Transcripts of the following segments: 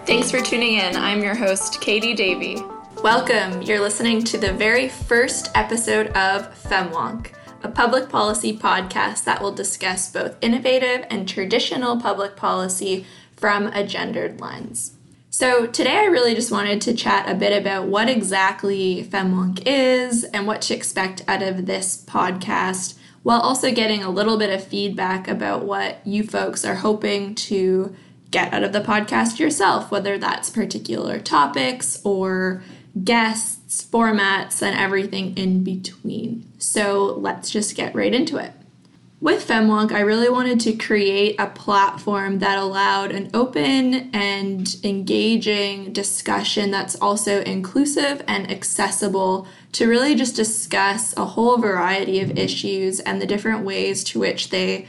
Thanks for tuning in. I'm your host, Katie Davey. Welcome. You're listening to the very first episode of FemWonk, a public policy podcast that will discuss both innovative and traditional public policy from a gendered lens. So today I really just wanted to chat a bit about what exactly FemWonk is and what to expect out of this podcast, while also getting a little bit of feedback about what you folks are hoping to get out of the podcast yourself, whether that's particular topics or guests, formats, and everything in between. So let's just get right into it. With FemWonk, I really wanted to create a platform that allowed an open and engaging discussion that's also inclusive and accessible to really just discuss a whole variety of issues and the different ways to which they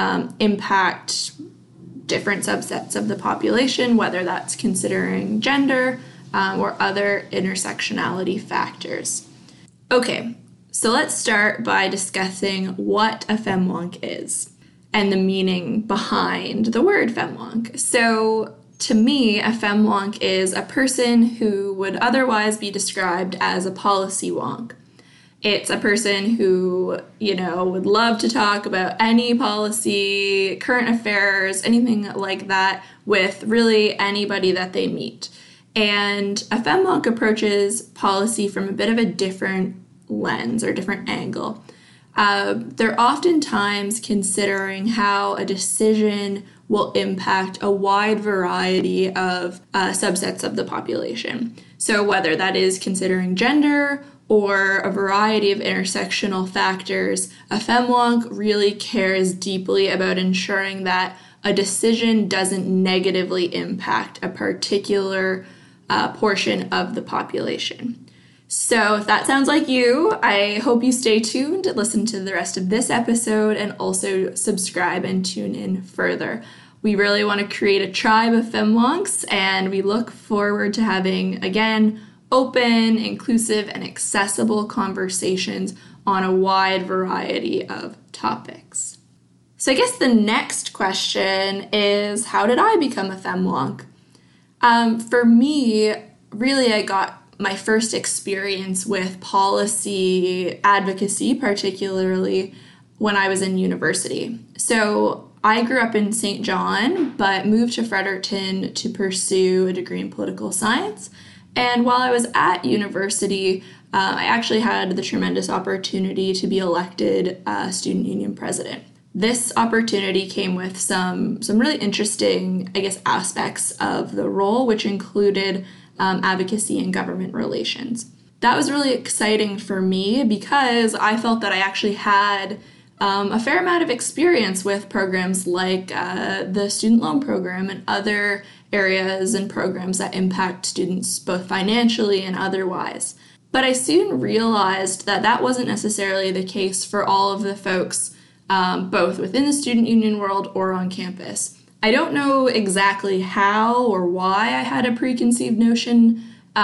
impact different subsets of the population, whether that's considering gender or other intersectionality factors. Okay, so let's start by discussing what a FemWonk is and the meaning behind the word FemWonk. So to me, a FemWonk is a person who would otherwise be described as a policy wonk. It's a person who, would love to talk about any policy, current affairs, anything like that with really anybody that they meet. And a FemWonk approaches policy from a bit of a different lens or different angle. They're oftentimes considering how a decision will impact a wide variety of subsets of the population. So whether that is considering gender or a variety of intersectional factors, a FemWonk really cares deeply about ensuring that a decision doesn't negatively impact a particular portion of the population. So if that sounds like you, I hope you stay tuned, listen to the rest of this episode, and also subscribe and tune in further. We really want to create a tribe of FemWonks, and we look forward to having, again, open, inclusive, and accessible conversations on a wide variety of topics. So I guess the next question is, how did I become a FemWonk? For me, really, I got my first experience with policy advocacy, particularly when I was in university. So I grew up in St. John, but moved to Fredericton to pursue a degree in political science. And while I was at university, I actually had the tremendous opportunity to be elected student union president. This opportunity came with some really interesting, aspects of the role, which included advocacy and government relations. That was really exciting for me because I felt that I actually had a fair amount of experience with programs like the student loan program and other areas and programs that impact students both financially and otherwise. But I soon realized that that wasn't necessarily the case for all of the folks both within the student union world or on campus. I don't know exactly how or why I had a preconceived notion,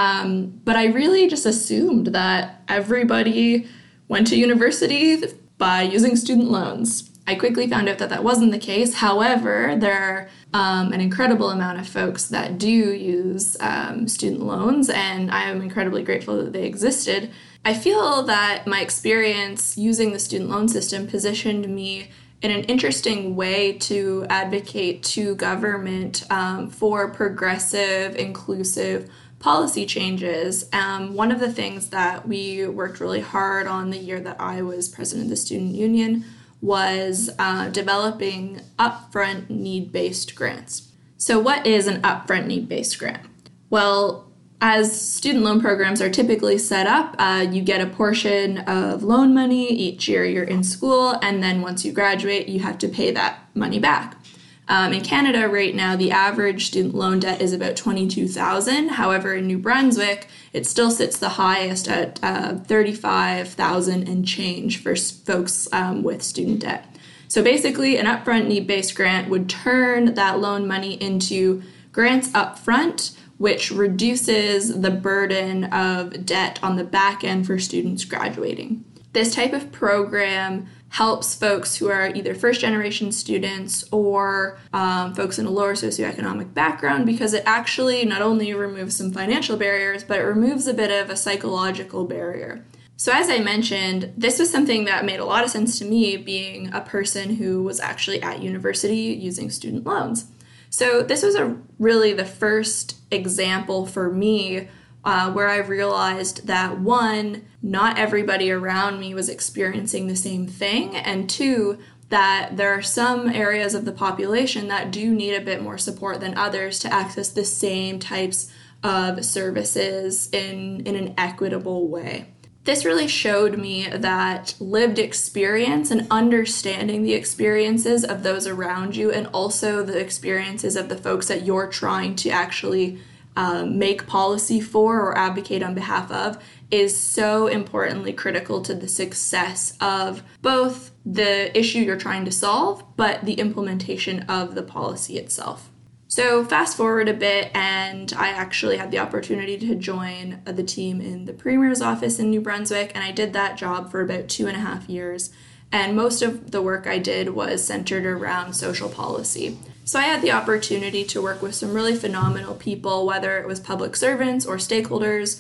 but I really just assumed that everybody went to university by using student loans. I quickly found out that that wasn't the case. However, there are an incredible amount of folks that do use student loans, and I am incredibly grateful that they existed. I feel that my experience using the student loan system positioned me in an interesting way to advocate to government for progressive, inclusive policy changes. One of the things that we worked really hard on the year that I was president of the student union was developing upfront need-based grants. So what is an upfront need-based grant? Well, as student loan programs are typically set up, you get a portion of loan money each year you're in school, and then once you graduate, you have to pay that money back. In Canada right now, the average student loan debt is about $22,000. However, in New Brunswick, it still sits the highest at $35,000 and change for folks with student debt. So basically, an upfront need-based grant would turn that loan money into grants upfront, which reduces the burden of debt on the back end for students graduating. This type of program helps folks who are either first-generation students or folks in a lower socioeconomic background, because it actually not only removes some financial barriers, but it removes a bit of a psychological barrier. So as I mentioned, this was something that made a lot of sense to me, being a person who was actually at university using student loans. So this was really the first example for me where I realized that, one, not everybody around me was experiencing the same thing, and two, that there are some areas of the population that do need a bit more support than others to access the same types of services in an equitable way. This really showed me that lived experience and understanding the experiences of those around you, and also the experiences of the folks that you're trying to actually make policy for or advocate on behalf of, is so importantly critical to the success of both the issue you're trying to solve, but the implementation of the policy itself. So fast forward a bit, and I actually had the opportunity to join the team in the Premier's office in New Brunswick, and I did that job for about 2.5 years. And most of the work I did was centered around social policy. So I had the opportunity to work with some really phenomenal people, whether it was public servants or stakeholders,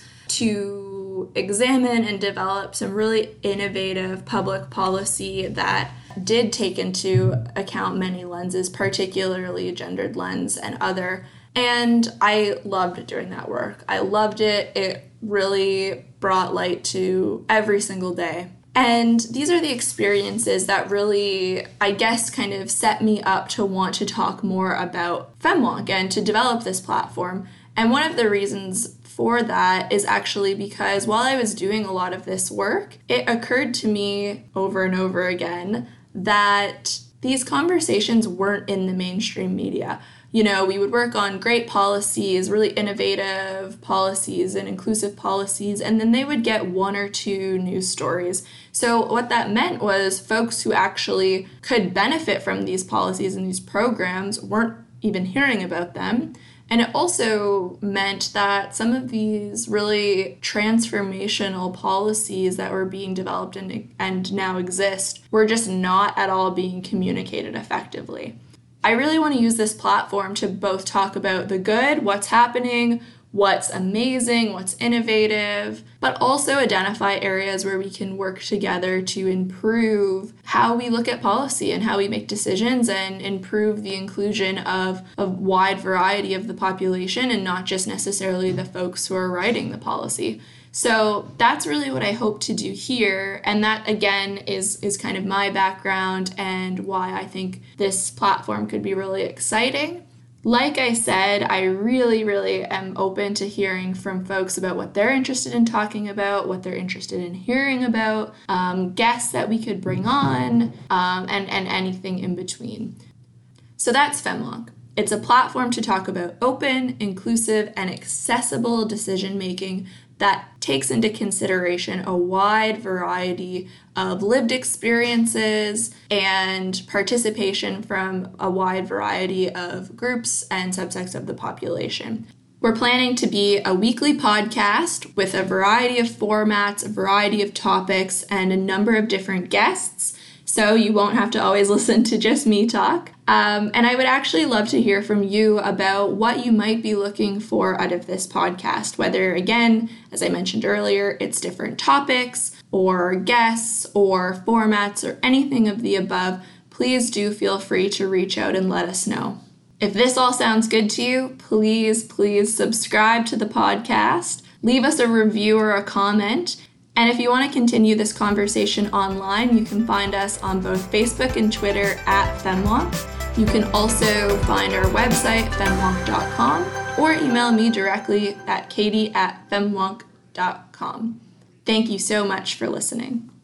to examine and develop some really innovative public policy that did take into account many lenses, particularly a gendered lens and other. And I loved doing that work. I loved it. It really brought light to every single day. And these are the experiences that really, I guess, kind of set me up to want to talk more about FemWonk and to develop this platform. And one of the reasons for that is actually because while I was doing a lot of this work, it occurred to me over and over again that these conversations weren't in the mainstream media. You know, we would work on great policies, really innovative policies and inclusive policies, and then they would get 1 or 2 news stories. So what that meant was folks who actually could benefit from these policies and these programs weren't even hearing about them. And it also meant that some of these really transformational policies that were being developed and now exist were just not at all being communicated effectively. I really want to use this platform to both talk about the good, what's happening, what's amazing, what's innovative, but also identify areas where we can work together to improve how we look at policy and how we make decisions, and improve the inclusion of a wide variety of the population and not just necessarily the folks who are writing the policy. So that's really what I hope to do here, and that again is kind of my background and why I think this platform could be really exciting. Like I said, I really am open to hearing from folks about what they're interested in talking about, what they're interested in hearing about, guests that we could bring on, and anything in between. So that's FemWonk. It's a platform to talk about open, inclusive, and accessible decision-making that takes into consideration a wide variety of lived experiences and participation from a wide variety of groups and subsects of the population. We're planning to be a weekly podcast with a variety of formats, a variety of topics, and a number of different guests, so you won't have to always listen to just me talk. And I would actually love to hear from you about what you might be looking for out of this podcast, whether, again, as I mentioned earlier, it's different topics or guests or formats or anything of the above. Please do feel free to reach out and let us know. If this all sounds good to you, please subscribe to the podcast, leave us a review or a comment. And if you want to continue this conversation online, you can find us on both Facebook and Twitter at FemWonk. You can also find our website, femwonk.com, or email me directly at katie@femwonk.com. Thank you so much for listening.